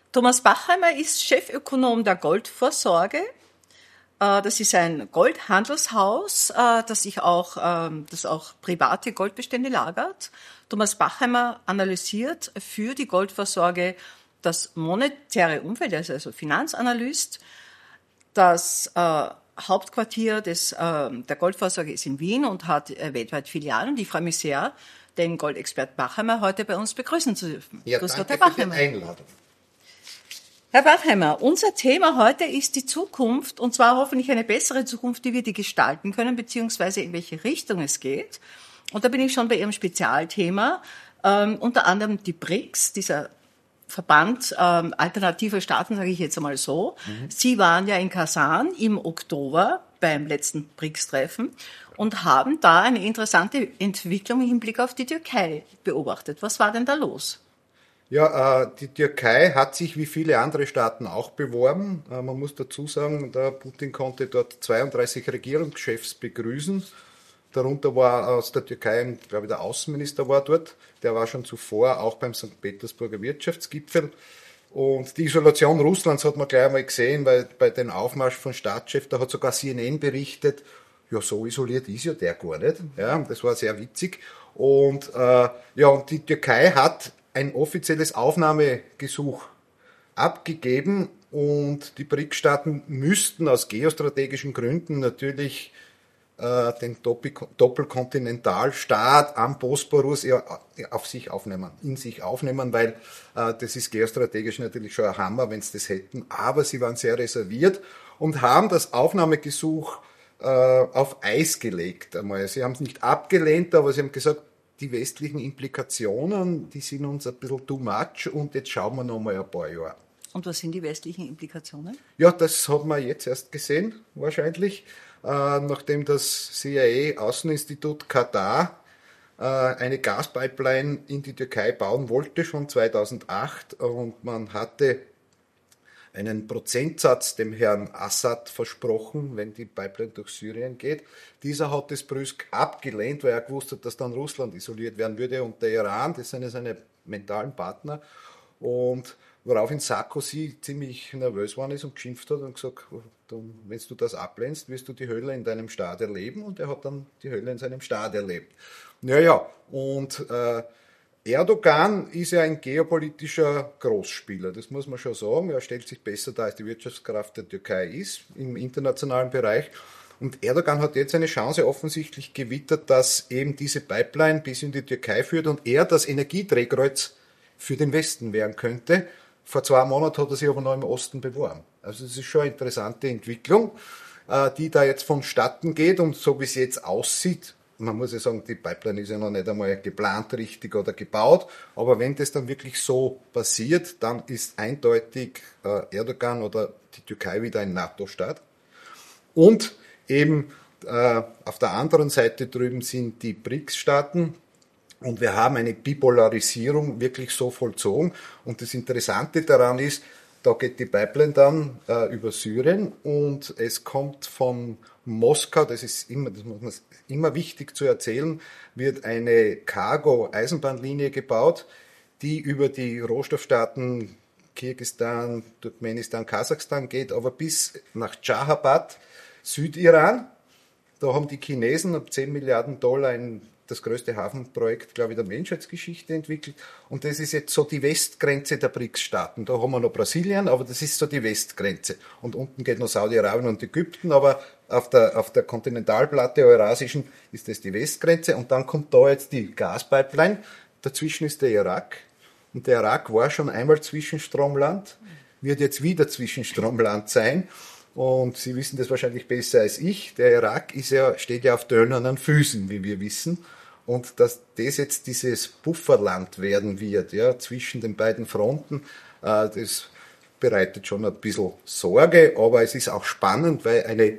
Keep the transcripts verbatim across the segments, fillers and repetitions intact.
Thomas Bachheimer ist Chefökonom der Goldvorsorge. Das ist ein Goldhandelshaus, das sich auch, das auch private Goldbestände lagert. Thomas Bachheimer analysiert für die Goldvorsorge das monetäre Umfeld, er ist also Finanzanalyst. Das äh, Hauptquartier des, äh, der Goldvorsorge ist in Wien und hat äh, weltweit Filialen. Und ich freue mich sehr, den Goldexpert Bachheimer heute bei uns begrüßen zu dürfen. Ja, Grüß danke Gott, für die Einladung. Herr Bachheimer, unser Thema heute ist die Zukunft, und zwar hoffentlich eine bessere Zukunft, wie wir die gestalten können, beziehungsweise in welche Richtung es geht. Und da bin ich schon bei Ihrem Spezialthema, ähm, unter anderem die B R I C S, dieser Verband ähm, alternativer Staaten, sage ich jetzt einmal so. Mhm. Sie waren ja in Kasan im Oktober beim letzten B R I C S-Treffen und haben da eine interessante Entwicklung im Hinblick auf die Türkei beobachtet. Was war denn da los? Ja, äh, die Türkei hat sich wie viele andere Staaten auch beworben. Äh, man muss dazu sagen, der Putin konnte dort zweiunddreißig Regierungschefs begrüßen. Darunter war aus der Türkei, glaube ich, der Außenminister war dort. Der war schon zuvor auch beim Sankt Petersburger Wirtschaftsgipfel. Und die Isolation Russlands hat man gleich einmal gesehen, weil bei dem Aufmarsch von Staatschef, da hat sogar C N N berichtet, ja, so isoliert ist ja der gar nicht. Ja, das war sehr witzig. Und äh, ja, und die Türkei hat ein offizielles Aufnahmegesuch abgegeben und die B R I C-Staaten müssten aus geostrategischen Gründen natürlich äh, den Doppelkontinentalstaat am Bosporus ja, auf sich aufnehmen, in sich aufnehmen, weil äh, das ist geostrategisch natürlich schon ein Hammer, wenn sie das hätten, aber sie waren sehr reserviert und haben das Aufnahmegesuch äh, auf Eis gelegt einmal. Sie haben es nicht abgelehnt, aber sie haben gesagt, die westlichen Implikationen, die sind uns ein bisschen too much und jetzt schauen wir noch mal ein paar Jahre. Und was sind die westlichen Implikationen? Ja, das haben wir jetzt erst gesehen, wahrscheinlich, äh, nachdem das C I A-Außeninstitut Katar äh, eine Gaspipeline in die Türkei bauen wollte, schon zweitausendacht, und man hatte einen Prozentsatz dem Herrn Assad versprochen, wenn die Pipeline durch Syrien geht. Dieser hat das brüsk abgelehnt, weil er gewusst hat, dass dann Russland isoliert werden würde und der Iran, das sind seine mentalen Partner. Und woraufhin Sarkozy ziemlich nervös war ist und geschimpft hat und gesagt, wenn du das ablehnst, wirst du die Hölle in deinem Staat erleben. Und er hat dann die Hölle in seinem Staat erlebt. Naja, und äh, Erdogan ist ja ein geopolitischer Großspieler, das muss man schon sagen. Er stellt sich besser dar, als die Wirtschaftskraft der Türkei ist im internationalen Bereich. Und Erdogan hat jetzt eine Chance offensichtlich gewittert, dass eben diese Pipeline bis in die Türkei führt und er das Energiedrehkreuz für den Westen werden könnte. Vor zwei Monaten hat er sich aber noch im Osten beworben. Also das ist schon eine interessante Entwicklung, die da jetzt vonstatten geht, und so wie es jetzt aussieht, man muss ja sagen, die Pipeline ist ja noch nicht einmal geplant richtig oder gebaut, aber wenn das dann wirklich so passiert, dann ist eindeutig äh, Erdogan oder die Türkei wieder ein NATO-Staat. Und eben äh, auf der anderen Seite drüben sind die B R I C S-Staaten, und wir haben eine Bipolarisierung wirklich so vollzogen. Und das Interessante daran ist, da geht die Pipeline dann äh, über Syrien und es kommt von Moskau, das ist immer, das muss man immer wichtig zu erzählen, wird eine Cargo-Eisenbahnlinie gebaut, die über die Rohstoffstaaten Kirgisistan, Turkmenistan, Kasachstan geht, aber bis nach Dschahabad, Südiran. Da haben die Chinesen ab zehn Milliarden Dollar ein das größte Hafenprojekt, glaube ich, der Menschheitsgeschichte entwickelt. Und das ist jetzt so die Westgrenze der B R I C S-Staaten. Da haben wir noch Brasilien, aber das ist so die Westgrenze. Und unten geht noch Saudi-Arabien und Ägypten, aber auf der, auf der Kontinentalplatte eurasischen ist das die Westgrenze. Und dann kommt da jetzt die Gaspipeline. Dazwischen ist der Irak. Und der Irak war schon einmal Zwischenstromland, wird jetzt wieder Zwischenstromland sein. Und Sie wissen das wahrscheinlich besser als ich. Der Irak ist ja, steht ja auf dönernen Füßen, wie wir wissen. Und dass das jetzt dieses Pufferland werden wird, ja, zwischen den beiden Fronten, äh, das bereitet schon ein bisschen Sorge, aber es ist auch spannend, weil eine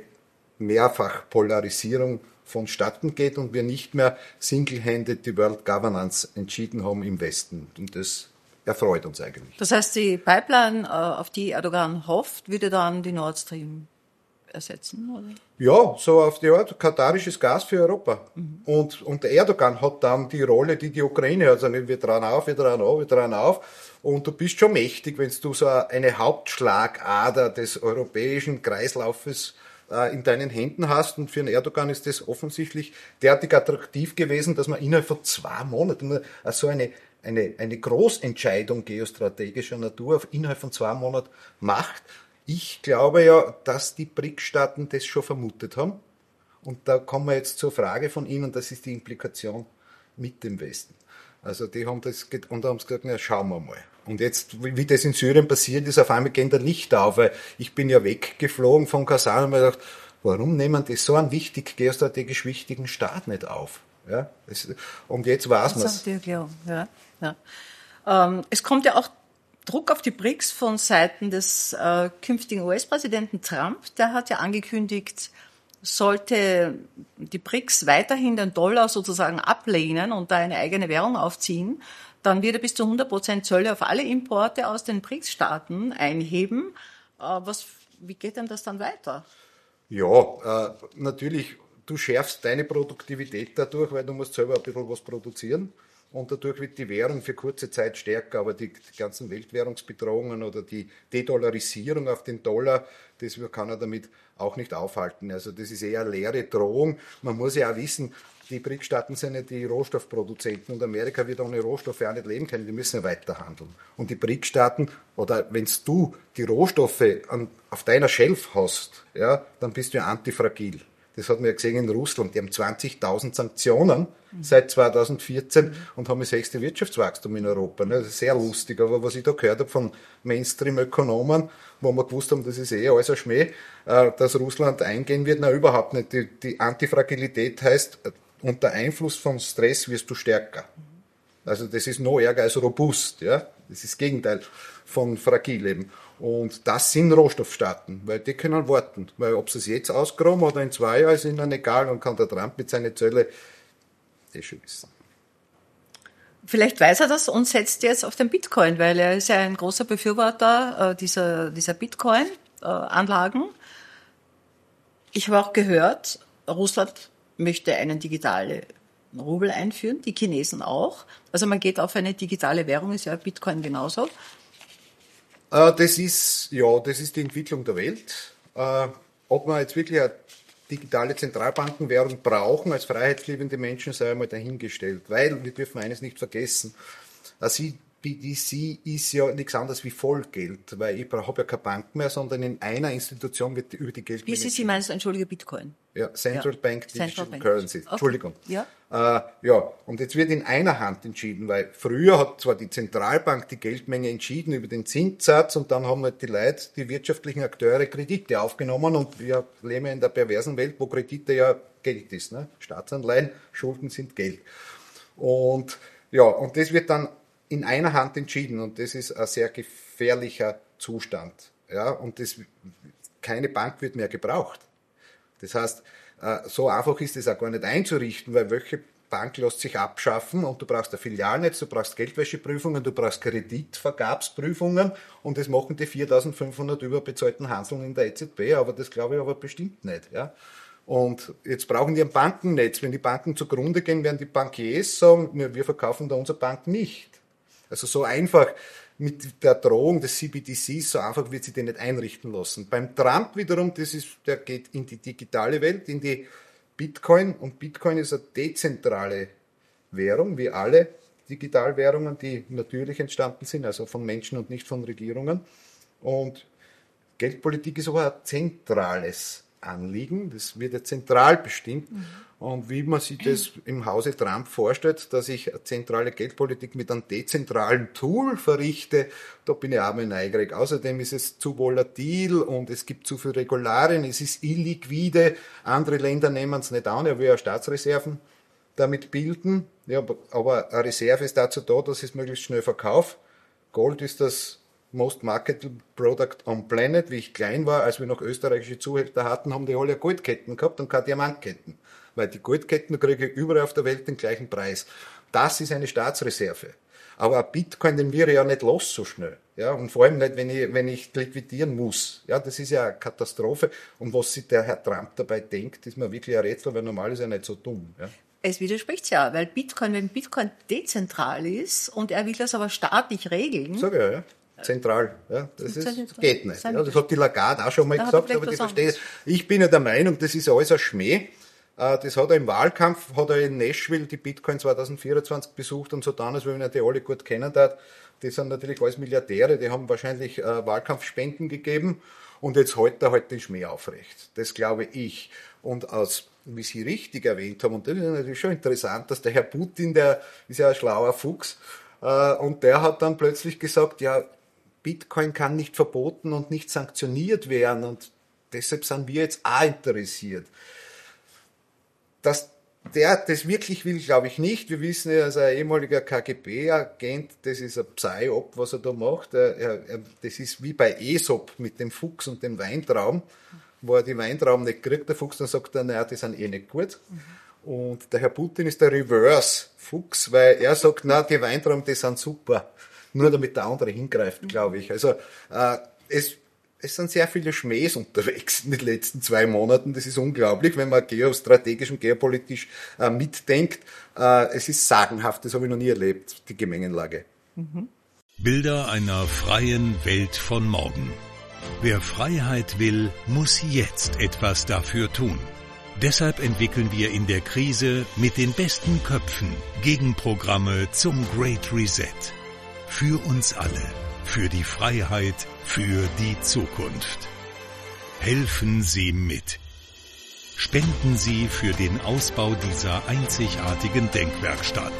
Mehrfachpolarisierung vonstatten geht und wir nicht mehr single-handed die World Governance entschieden haben im Westen. Und das erfreut uns eigentlich. Das heißt, die Pipeline, auf die Erdogan hofft, würde dann die Nord Stream ersetzen, oder? Ja, so auf die Art, katarisches Gas für Europa. Mhm. Und, und der Erdogan hat dann die Rolle, die die Ukraine hat. Also wir trauen auf, wir trauen auf, wir trauen auf. Und du bist schon mächtig, wenn du so eine Hauptschlagader des europäischen Kreislaufes äh, in deinen Händen hast. Und für einen Erdogan ist das offensichtlich derartig attraktiv gewesen, dass man innerhalb von zwei Monaten so eine, eine, eine Großentscheidung geostrategischer Natur innerhalb von zwei Monaten macht. Ich glaube ja, dass die B R I C-Staaten das schon vermutet haben. Und da kommen wir jetzt zur Frage von Ihnen, das ist die Implikation mit dem Westen. Also die haben das und haben gesagt, na schauen wir mal. Und jetzt, wie das in Syrien passiert ist, auf einmal gehen da Lichter auf, weil ich bin ja weggeflogen von Kasan und mir gedacht, warum nehmen die so einen wichtig, geostrategisch wichtigen Staat nicht auf? Ja, das, und jetzt weiß man es. Ja, ja. Ähm, es kommt ja auch Druck auf die B R I C S von Seiten des äh, künftigen U S-Präsidenten Trump. Der hat ja angekündigt, sollte die B R I C S weiterhin den Dollar sozusagen ablehnen und da eine eigene Währung aufziehen, dann wird er bis zu hundert Prozent Zölle auf alle Importe aus den B R I C S-Staaten einheben. Äh, was, wie geht denn das dann weiter? Ja, äh, natürlich, du schärfst deine Produktivität dadurch, weil du musst selber ein bisschen was produzieren. Und dadurch wird die Währung für kurze Zeit stärker, aber die, die ganzen Weltwährungsbedrohungen oder die Dedollarisierung auf den Dollar, das kann er damit auch nicht aufhalten. Also das ist eher eine leere Drohung. Man muss ja auch wissen, die B R I C S-Staaten sind ja die Rohstoffproduzenten und Amerika wird ohne Rohstoffe auch nicht leben können, die müssen ja weiterhandeln. Und die B R I C-Staaten, oder wenn du die Rohstoffe an, auf deiner Shelf hast, ja, dann bist du ja antifragil. Das hat man ja gesehen in Russland. Die haben zwanzigtausend Sanktionen mhm. seit zweitausendvierzehn mhm. und haben das höchste Wirtschaftswachstum in Europa. Das ist sehr lustig. Aber was ich da gehört habe von Mainstream-Ökonomen, wo wir gewusst haben, das ist eh alles ein Schmäh, dass Russland eingehen wird, na überhaupt nicht. Die, die Antifragilität heißt, unter Einfluss von Stress wirst du stärker. Also das ist noch ärger als robust. Ja? Das ist das Gegenteil von fragil eben. Und das sind Rohstoffstaaten, weil die können warten. Weil ob sie es jetzt ausgraben oder in zwei Jahren, ist ihnen egal und kann der Trump mit seinen Zölle eh schon wissen. Vielleicht weiß er das und setzt jetzt auf den Bitcoin, weil er ist ja ein großer Befürworter äh, dieser, dieser Bitcoin-Anlagen. Ich habe auch gehört, Russland möchte einen digitalen Rubel einführen, die Chinesen auch. Also man geht auf eine digitale Währung, ist ja Bitcoin genauso. Das ist, ja, das ist die Entwicklung der Welt. Ob wir jetzt wirklich eine digitale Zentralbankenwährung brauchen als freiheitsliebende Menschen, sei einmal dahingestellt. Weil, wir dürfen eines nicht vergessen, C B D C ist ja nichts anderes wie Vollgeld, weil ich habe ja keine Bank mehr, sondern in einer Institution wird über die Geldmenge... B C C meinst du, entschuldige, Bitcoin? Ja, Central ja. Bank Digital Central Bank. Currency. Okay. Entschuldigung. Ja. Äh, ja, und jetzt wird in einer Hand entschieden, weil früher hat zwar die Zentralbank die Geldmenge entschieden über den Zinssatz und dann haben halt die Leute, die wirtschaftlichen Akteure Kredite aufgenommen und wir leben ja in der perversen Welt, wo Kredite ja Geld ist. Ne? Staatsanleihen, Schulden sind Geld. Und ja, und das wird dann in einer Hand entschieden und das ist ein sehr gefährlicher Zustand. Ja, und das, keine Bank wird mehr gebraucht. Das heißt, so einfach ist es auch gar nicht einzurichten, weil welche Bank lässt sich abschaffen und du brauchst ein Filialnetz, du brauchst Geldwäscheprüfungen, du brauchst Kreditvergabsprüfungen und das machen die viertausendfünfhundert überbezahlten Hanseln in der E Z B, aber das glaube ich aber bestimmt nicht. Ja. Und jetzt brauchen die ein Bankennetz. Wenn die Banken zugrunde gehen, werden die Bankiers sagen, wir verkaufen da unsere Bank nicht. Also so einfach mit der Drohung des C B D Cs, so einfach wird sie den nicht einrichten lassen. Beim Trump wiederum, das ist, der geht in die digitale Welt, in die Bitcoin und Bitcoin ist eine dezentrale Währung, wie alle Digitalwährungen, die natürlich entstanden sind, also von Menschen und nicht von Regierungen. Und Geldpolitik ist aber ein zentrales Anliegen, das wird ja zentral bestimmt. Mhm. Und wie man sich das im Hause Trump vorstellt, dass ich eine zentrale Geldpolitik mit einem dezentralen Tool verrichte, da bin ich auch mal neugierig. Außerdem ist es zu volatil und es gibt zu viele Regularien, es ist illiquide, andere Länder nehmen es nicht an, er will ja Staatsreserven damit bilden, ja, aber eine Reserve ist dazu da, dass ich es möglichst schnell verkaufe. Gold ist das Most Marketed Product on Planet. Wie ich klein war, als wir noch österreichische Zuhälter hatten, haben die alle Goldketten gehabt und keine Diamantketten. Weil die Goldketten kriege ich überall auf der Welt den gleichen Preis. Das ist eine Staatsreserve. Aber ein Bitcoin, den wir ja nicht los so schnell. Ja, und vor allem nicht, wenn ich, wenn ich liquidieren muss. Ja, das ist ja eine Katastrophe. Und was sich der Herr Trump dabei denkt, ist mir wirklich ein Rätsel, weil normal ist er nicht so dumm. Ja. Es widerspricht ja, weil Bitcoin, wenn Bitcoin dezentral ist und er will das aber staatlich regeln. Sag ja, ja. Zentral, ja, das ist, geht nicht. Ja, das hat die Lagarde auch schon mal gesagt, aber die verstehe. Ich bin ja der Meinung, das ist alles ein Schmäh. Das hat er im Wahlkampf, hat er in Nashville die Bitcoin zwanzig vierundzwanzig besucht und so dann, als wenn er die alle gut kennen hat. Die sind natürlich alles Milliardäre, die haben wahrscheinlich äh, Wahlkampfspenden gegeben und jetzt hält er halt den Schmäh aufrecht. Das glaube ich. Und aus, wie Sie richtig erwähnt haben, und das ist natürlich schon interessant, dass der Herr Putin, der ist ja ein schlauer Fuchs, äh, und der hat dann plötzlich gesagt, ja, Bitcoin kann nicht verboten und nicht sanktioniert werden und deshalb sind wir jetzt auch interessiert. Dass der das wirklich will, glaube ich nicht. Wir wissen ja, als ein ehemaliger K G B-Agent, das ist ein Psyop, was er da macht. Er, er, das ist wie bei Aesop mit dem Fuchs und dem Weintraum, wo er die Weintrauben nicht kriegt, der Fuchs, dann sagt er, naja, die sind eh nicht gut. Mhm. Und der Herr Putin ist der Reverse-Fuchs, weil er sagt, na, die Weintrauben, die sind super. Nur damit der andere hingreift, glaube ich. Also äh, es, es sind sehr viele Schmähs unterwegs in den letzten zwei Monaten. Das ist unglaublich, wenn man geostrategisch und geopolitisch äh, mitdenkt. Äh, es ist sagenhaft, das habe ich noch nie erlebt, die Gemengenlage. Mhm. Bilder einer freien Welt von morgen. Wer Freiheit will, muss jetzt etwas dafür tun. Deshalb entwickeln wir in der Krise mit den besten Köpfen Gegenprogramme zum Great Reset. Für uns alle, für die Freiheit, für die Zukunft. Helfen Sie mit. Spenden Sie für den Ausbau dieser einzigartigen Denkwerkstatt.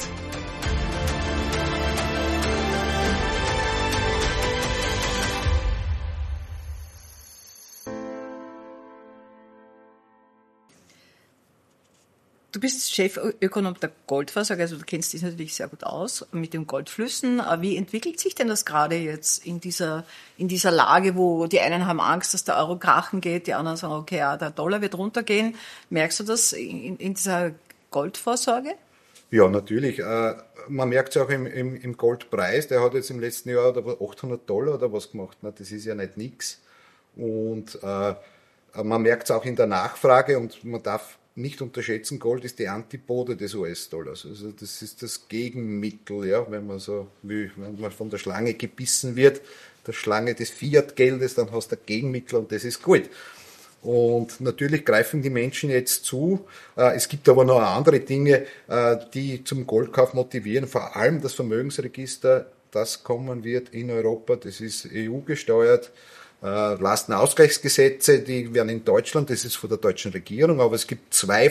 Du bist Chefökonom der Goldversorger, also du kennst dich natürlich sehr gut aus mit den Goldflüssen. Wie entwickelt sich denn das gerade jetzt in dieser, in dieser Lage, wo die einen haben Angst, dass der Euro krachen geht, die anderen sagen, okay, ja, der Dollar wird runtergehen. Merkst du das in, in dieser Goldvorsorge? Ja, natürlich. Man merkt es auch im, im, im Goldpreis. Der hat jetzt im letzten Jahr achthundert Dollar oder was gemacht. Das ist ja nicht nix. Und äh, man merkt es auch in der Nachfrage und man darf nicht unterschätzen, Gold ist die Antipode des U S-Dollars. Also das ist das Gegenmittel, ja, wenn man so will, wenn man von der Schlange gebissen wird, der Schlange des Fiat-Geldes, dann hast du ein Gegenmittel und das ist gut. Und natürlich greifen die Menschen jetzt zu. Es gibt aber noch andere Dinge, die zum Goldkauf motivieren, vor allem das Vermögensregister, das kommen wird in Europa, das ist E U-gesteuert. Lastenausgleichsgesetze, die werden in Deutschland, das ist von der deutschen Regierung, aber es gibt zwei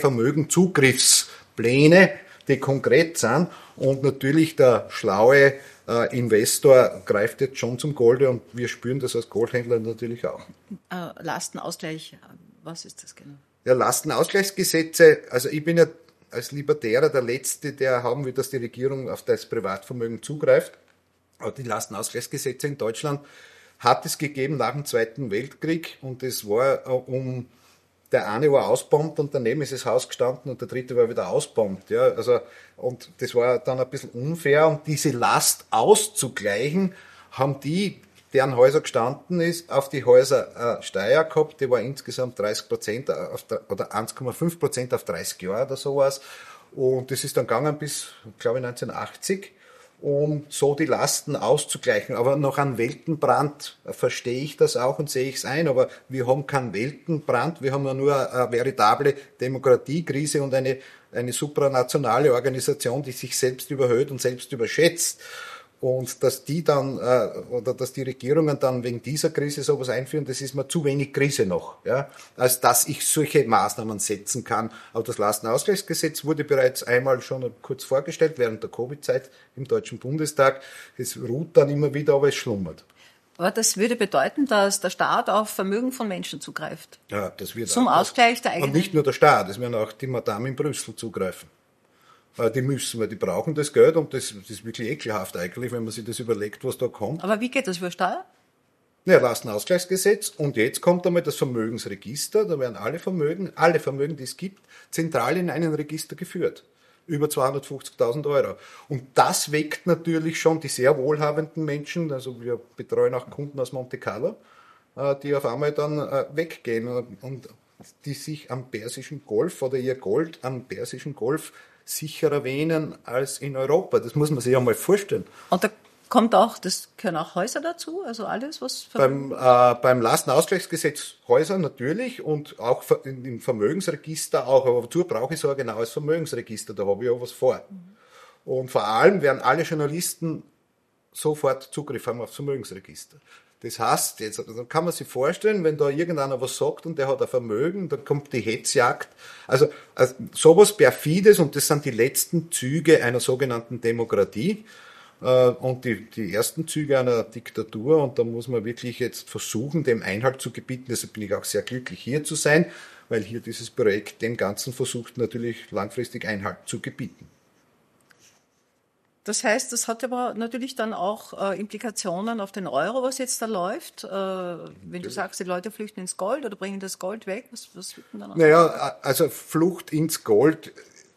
Vermögenzugriffspläne, die konkret sind und natürlich der schlaue äh, Investor greift jetzt schon zum Golde und wir spüren das als Goldhändler natürlich auch. Äh, Lastenausgleich, was ist das genau? Ja, Lastenausgleichsgesetze, also ich bin ja als Libertärer der Letzte, der haben will, dass die Regierung auf das Privatvermögen zugreift, aber die Lastenausgleichsgesetze in Deutschland hat es gegeben nach dem Zweiten Weltkrieg und es war äh, um, der eine war ausbombt und daneben ist das Haus gestanden und der dritte war wieder ausbombt, ja, also, und das war dann ein bisschen unfair, um diese Last auszugleichen, haben die, deren Häuser gestanden ist, auf die Häuser äh, Steuer gehabt, die war insgesamt dreißig Prozent auf, oder eins Komma fünf Prozent auf dreißig Jahre oder sowas und das ist dann gegangen bis, glaube ich, neunzehnhundertachtzig. Um so die Lasten auszugleichen. Aber noch an Weltenbrand verstehe ich das auch und sehe ich es ein, aber wir haben keinen Weltenbrand, wir haben ja nur eine veritable Demokratiekrise und eine, eine supranationale Organisation, die sich selbst überhöht und selbst überschätzt. Und dass die dann, äh, oder dass die Regierungen dann wegen dieser Krise sowas einführen, das ist mir zu wenig Krise noch, ja, als dass ich solche Maßnahmen setzen kann. Aber das Lastenausgleichsgesetz wurde bereits einmal schon kurz vorgestellt, während der Covid-Zeit im Deutschen Bundestag. Es ruht dann immer wieder, aber es schlummert. Aber das würde bedeuten, dass der Staat auf Vermögen von Menschen zugreift. Ja, das wird Zum auch Ausgleich das. der eigenen... Und nicht nur der Staat, es werden auch die Madame in Brüssel zugreifen. Die müssen, weil die brauchen das Geld und das, das ist wirklich ekelhaft eigentlich, wenn man sich das überlegt, was da kommt. Aber wie geht das über Steuer? Ja, Lastenausgleichsgesetz und jetzt kommt einmal das Vermögensregister, da werden alle Vermögen, alle Vermögen, die es gibt, zentral in einen Register geführt. Über zweihundertfünfzigtausend Euro. Und das weckt natürlich schon die sehr wohlhabenden Menschen, also wir betreuen auch Kunden aus Monte Carlo, die auf einmal dann weggehen und die sich am Persischen Golf oder ihr Gold am Persischen Golf sicherer wähnen als in Europa. Das muss man sich ja mal vorstellen. Und da kommt auch, das gehören auch Häuser dazu, also alles, was... Beim, äh, beim Lastenausgleichsgesetz Häuser natürlich und auch im Vermögensregister auch, aber wozu brauche ich so ein genaues Vermögensregister? Da habe ich ja was vor. Mhm. Und vor allem werden alle Journalisten sofort Zugriff haben aufs Vermögensregister. Das heißt, jetzt dann kann man sich vorstellen, wenn da irgendeiner was sagt und der hat ein Vermögen, dann kommt die Hetzjagd. Also, also sowas Perfides, und das sind die letzten Züge einer sogenannten Demokratie. Und die, die ersten Züge einer Diktatur, und da muss man wirklich jetzt versuchen, dem Einhalt zu gebieten. Deshalb bin ich auch sehr glücklich, hier zu sein, weil hier dieses Projekt dem Ganzen versucht, natürlich langfristig Einhalt zu gebieten. Das heißt, das hat aber natürlich dann auch äh, Implikationen auf den Euro, was jetzt da läuft. Äh, wenn du sagst, die Leute flüchten ins Gold oder bringen das Gold weg, was, was wird denn dann? Naja, also Flucht ins Gold.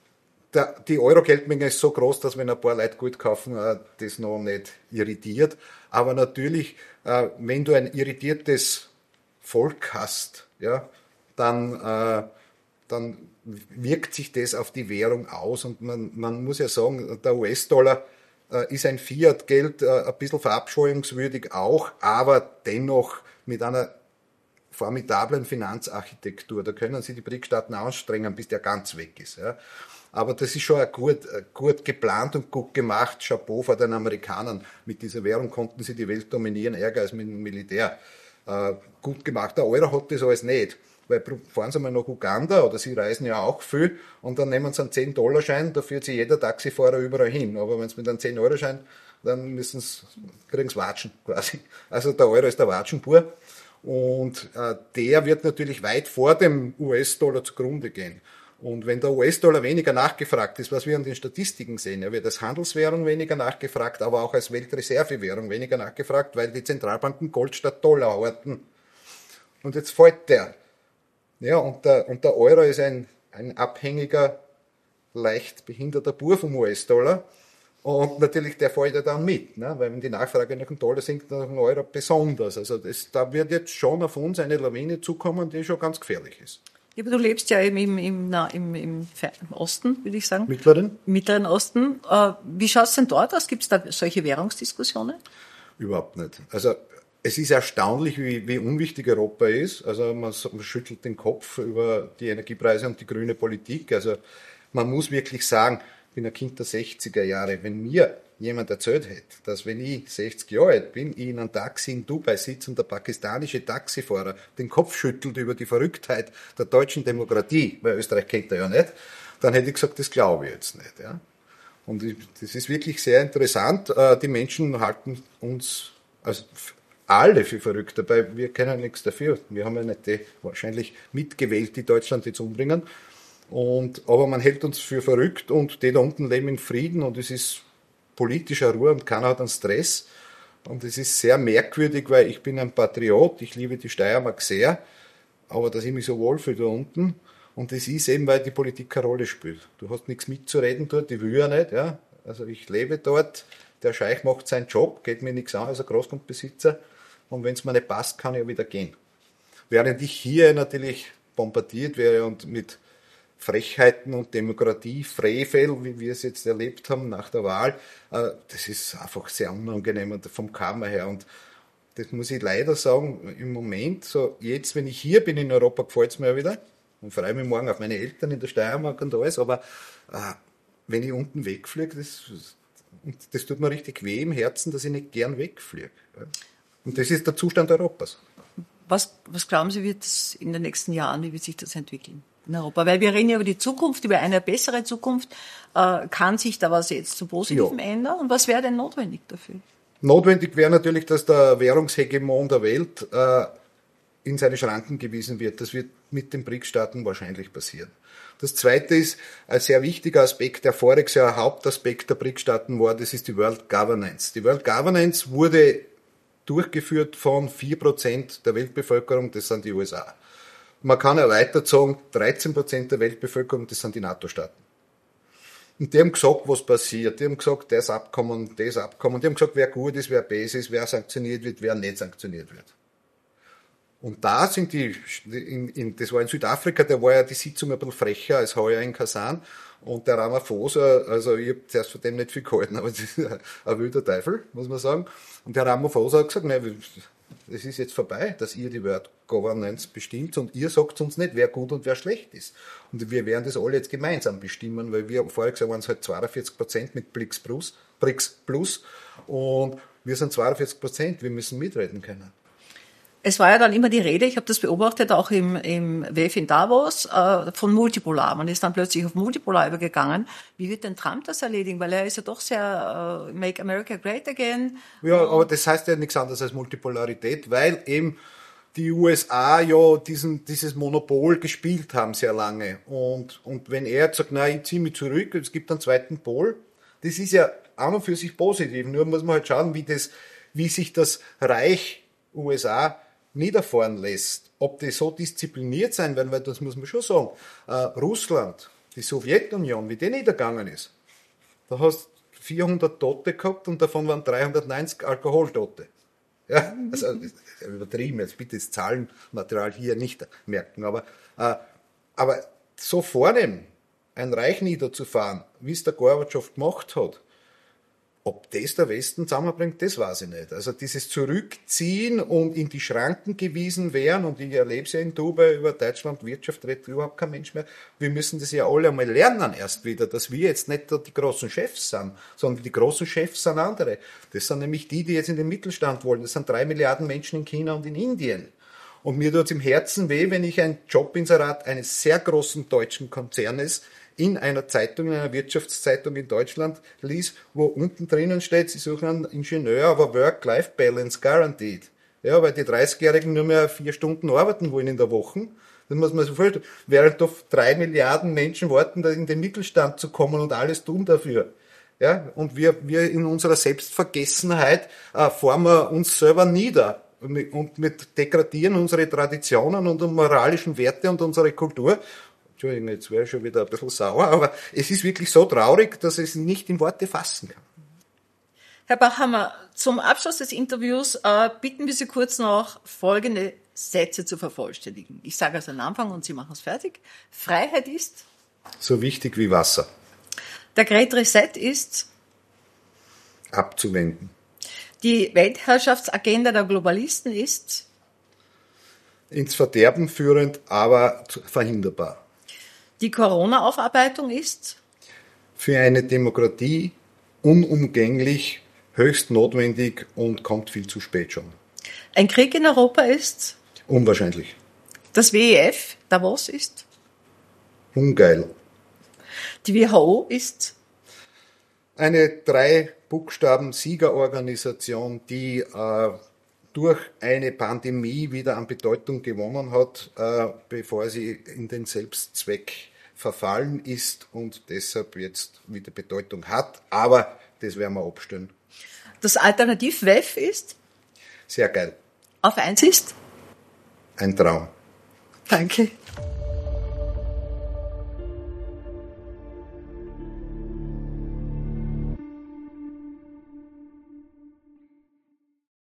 Der, die Euro-Geldmenge ist so groß, dass wenn ein paar Leute Gold kaufen, äh, das noch nicht irritiert. Aber natürlich, äh, wenn du ein irritiertes Volk hast, ja, dann, äh, dann wirkt sich das auf die Währung aus. Und man, man muss ja sagen, der U S-Dollar äh, ist ein Fiat-Geld, äh, ein bisschen verabscheuungswürdig auch, aber dennoch mit einer formidablen Finanzarchitektur. Da können sich die B R I C-Staaten anstrengen, bis der ganz weg ist. Ja. Aber das ist schon gut, gut geplant und gut gemacht. Chapeau vor den Amerikanern. Mit dieser Währung konnten sie die Welt dominieren, ärger als mit dem Militär. Äh, gut gemacht. Der Euro hat das alles nicht. Weil fahren Sie mal nach Uganda, oder Sie reisen ja auch viel, und dann nehmen Sie einen zehn-Dollar-Schein, da führt sich jeder Taxifahrer überall hin. Aber wenn Sie mit einem zehn-Euro-Schein, dann müssen Sie, kriegen Sie Watschen quasi. Also der Euro ist der Watschenbur. Und äh, der wird natürlich weit vor dem U S-Dollar zugrunde gehen. Und wenn der U S-Dollar weniger nachgefragt ist, was wir an den Statistiken sehen, er wird als Handelswährung weniger nachgefragt, aber auch als Weltreservewährung weniger nachgefragt, weil die Zentralbanken Gold statt Dollar horten. Und jetzt fällt der. Ja, und der, und der Euro ist ein, ein abhängiger, leicht behinderter Bur vom U S-Dollar. Und natürlich, der fällt ja dann mit, ne? Weil wenn die Nachfrage nach dem Dollar sinkt, nach dem Euro besonders. Also das, da wird jetzt schon auf uns eine Lawine zukommen, die schon ganz gefährlich ist. Ja, aber du lebst ja im, im, im, na, im, im Osten, würde ich sagen. Mittleren? Mittleren Osten. Äh, wie schaut es denn dort aus? Gibt es da solche Währungsdiskussionen? Überhaupt nicht. Also es ist erstaunlich, wie, wie unwichtig Europa ist. Also man, man schüttelt den Kopf über die Energiepreise und die grüne Politik. Also man muss wirklich sagen, ich bin ein Kind der sechziger Jahre. Wenn mir jemand erzählt hätte, dass wenn ich sechzig Jahre alt bin, ich in einem Taxi in Dubai sitze und der pakistanische Taxifahrer den Kopf schüttelt über die Verrücktheit der deutschen Demokratie, weil Österreich kennt er ja nicht, dann hätte ich gesagt, das glaube ich jetzt nicht. Ja. Und ich, das ist wirklich sehr interessant. Die Menschen halten uns also alle für verrückt, dabei wir können nichts dafür. Wir haben ja nicht die, wahrscheinlich mitgewählt, die Deutschland jetzt umbringen. Und, aber man hält uns für verrückt, und die da unten leben in Frieden, und es ist politischer Ruhe und keiner hat einen Stress. Und es ist sehr merkwürdig, weil ich bin ein Patriot, ich liebe die Steiermark sehr, aber dass ich mich so wohlfühle da unten. Und das ist eben, weil die Politik keine Rolle spielt. Du hast nichts mitzureden dort, ich will ja nicht. Ja. Also ich lebe dort, der Scheich macht seinen Job, geht mir nichts an als ein Großgrundbesitzer. Und wenn es mir nicht passt, kann ich ja wieder gehen. Während ich hier natürlich bombardiert wäre und mit Frechheiten und Demokratie, Frevel, wie wir es jetzt erlebt haben nach der Wahl, das ist einfach sehr unangenehm vom Karma her. Und das muss ich leider sagen, im Moment, so jetzt, wenn ich hier bin in Europa, gefällt es mir ja wieder. Und freue mich morgen auf meine Eltern in der Steiermark und alles, aber äh, wenn ich unten wegfliege, das, das tut mir richtig weh im Herzen, dass ich nicht gern wegfliege. Und das ist der Zustand Europas. Was, was glauben Sie, wird es in den nächsten Jahren, wie wird sich das entwickeln in Europa? Weil wir reden ja über die Zukunft, über eine bessere Zukunft. Äh, kann sich da was jetzt zum Positiven ja. ändern? Und was wäre denn notwendig dafür? Notwendig wäre natürlich, dass der Währungshegemon der Welt äh, in seine Schranken gewiesen wird. Das wird mit den B R I C-Staaten wahrscheinlich passieren. Das Zweite ist ein sehr wichtiger Aspekt, der voriges Jahr Hauptaspekt der B R I C-Staaten war, das ist die World Governance. Die World Governance wurde durchgeführt von vier Prozent der Weltbevölkerung, das sind die U S A. Man kann erweitert sagen, dreizehn Prozent der Weltbevölkerung, das sind die NATO-Staaten. Und die haben gesagt, was passiert. Die haben gesagt, das Abkommen, das Abkommen. Die haben gesagt, wer gut ist, wer böse ist, wer sanktioniert wird, wer nicht sanktioniert wird. Und da sind die, in, in, das war in Südafrika, da war ja die Sitzung ein bisschen frecher als heuer in Kasan. Und der Ramaphosa, also ich habe zuerst von dem nicht viel gehalten, aber das ist ein wilder Teufel, muss man sagen. Und der Ramaphosa hat gesagt, nein, es ist jetzt vorbei, dass ihr die World Governance bestimmt und ihr sagt uns nicht, wer gut und wer schlecht ist. Und wir werden das alle jetzt gemeinsam bestimmen, weil wir vorher gesagt waren es halt zweiundvierzig Prozent mit BRICS Plus, BRICS Plus und wir sind zweiundvierzig Prozent, wir müssen mitreden können. Es war ja dann immer die Rede, ich habe das beobachtet, auch im, im W E F in Davos, äh, von Multipolar. Man ist dann plötzlich auf Multipolar übergegangen. Wie wird denn Trump das erledigen? Weil er ist ja doch sehr äh, Make America Great Again. Ja, aber das heißt ja nichts anderes als Multipolarität, weil eben die U S A ja diesen, dieses Monopol gespielt haben sehr lange. Und, und wenn er jetzt sagt, nein, ich ziehe mich zurück, es gibt einen zweiten Pol, das ist ja an und für sich positiv. Nur muss man halt schauen, wie, das, wie sich das Reich U S A niederfahren lässt. Ob die so diszipliniert sein werden, weil das muss man schon sagen. Äh, Russland, die Sowjetunion, wie die niedergegangen ist, da hast du vierhundert Tote gehabt und davon waren dreihundertneunzig Alkoholtote. Ja, also übertrieben, jetzt bitte das Zahlenmaterial hier nicht merken, aber, äh, aber so vornehm ein Reich niederzufahren, wie es der Gorbatschow gemacht hat, ob das der Westen zusammenbringt, das weiß ich nicht. Also dieses Zurückziehen und in die Schranken gewiesen werden, und ich erlebe es ja in Dubai, über Deutschland Wirtschaft redet überhaupt kein Mensch mehr. Wir müssen das ja alle einmal lernen erst wieder, dass wir jetzt nicht die großen Chefs sind, sondern die großen Chefs sind andere. Das sind nämlich die, die jetzt in den Mittelstand wollen. Das sind drei Milliarden Menschen in China und in Indien. Und mir tut es im Herzen weh, wenn ich ein Jobinserat eines sehr großen deutschen Konzernes in einer Zeitung, in einer Wirtschaftszeitung in Deutschland liest, wo unten drinnen steht, sie suchen einen Ingenieur, aber Work-Life-Balance guaranteed. Ja, weil die dreißigjährigen nur mehr vier Stunden arbeiten wollen in der Woche. Das muss man so vorstellen. Während doch drei Milliarden Menschen warten, da in den Mittelstand zu kommen und alles tun dafür. Ja, und wir, wir in unserer Selbstvergessenheit äh, fahren wir uns selber nieder. Und mit degradieren unsere Traditionen und moralischen Werte und unsere Kultur. Entschuldigung, jetzt wäre ich schon wieder ein bisschen sauer, aber es ist wirklich so traurig, dass ich es nicht in Worte fassen kann. Herr Bachhammer, zum Abschluss des Interviews äh, bitten wir Sie kurz noch folgende Sätze zu vervollständigen. Ich sage also den Anfang und Sie machen es fertig. Freiheit ist? So wichtig wie Wasser. Der Great Reset ist? Abzuwenden. Die Weltherrschaftsagenda der Globalisten ist? Ins Verderben führend, aber verhinderbar. Die Corona-Aufarbeitung ist? Für eine Demokratie unumgänglich, höchst notwendig und kommt viel zu spät schon. Ein Krieg in Europa ist? Unwahrscheinlich. Das W E F, Davos ist? Ungeil. Die W H O ist? Eine Drei-Buchstaben-Siegerorganisation, die äh, durch eine Pandemie wieder an Bedeutung gewonnen hat, äh, bevor sie in den Selbstzweck verfallen ist und deshalb jetzt wieder Bedeutung hat. Aber das werden wir abstellen. Das Alternativ-W E F ist? Sehr geil. Auf eins ist? Ein Traum. Danke.